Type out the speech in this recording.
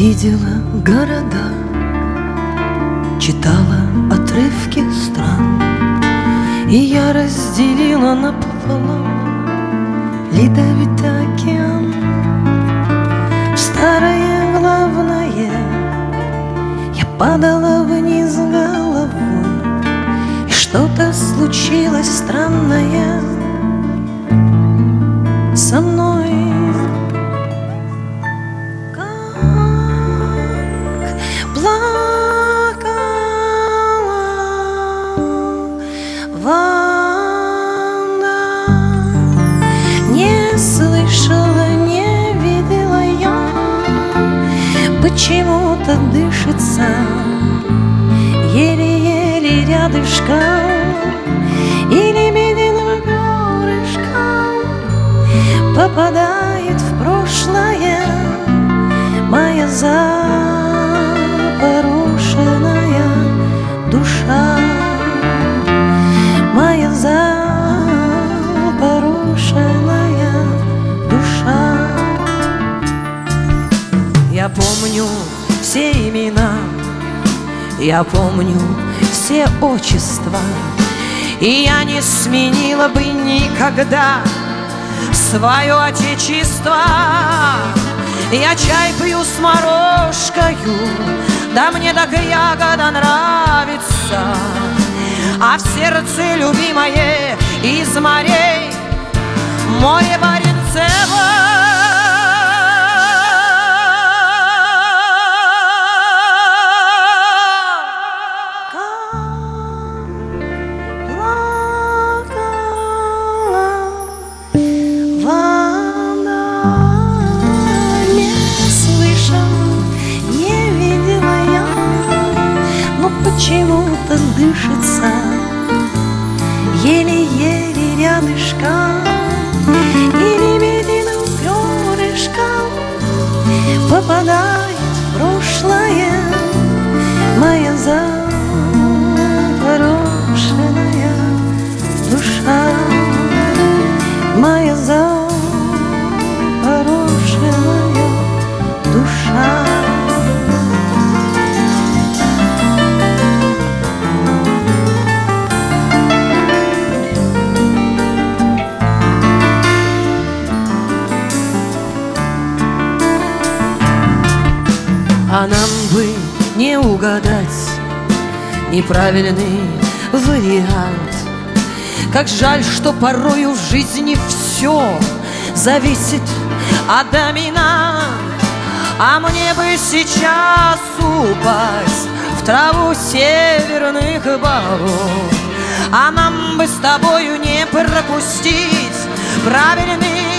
видела города, читала отрывки стран, и я разделила напополам ледовитый океан. В старое главное я падала вниз головой, и что-то случилось странное со мной. Не слышала, не видела я, почему-то дышится еле-еле рядышком, и лебединым перышком попадает в прошлое моя запорошенная душа. Моя запорошенная душа. Я помню все имена, я помню все отчества, и я не сменила бы никогда свое отечество. Я чай пью с морожкою, да мне так ягода нравится, а в сердце любимое из морей море Баренцево. Почему-то дышится еле-еле рядышком, и лебединым перышком попадает в прошлое моя запорошенная душа. Моя запорошенная душа. А нам бы не угадать неправильный вариант. Как жаль, что порою в жизни все зависит от доминант. А мне бы сейчас упасть в траву северных балов, а нам бы с тобою не пропустить правильный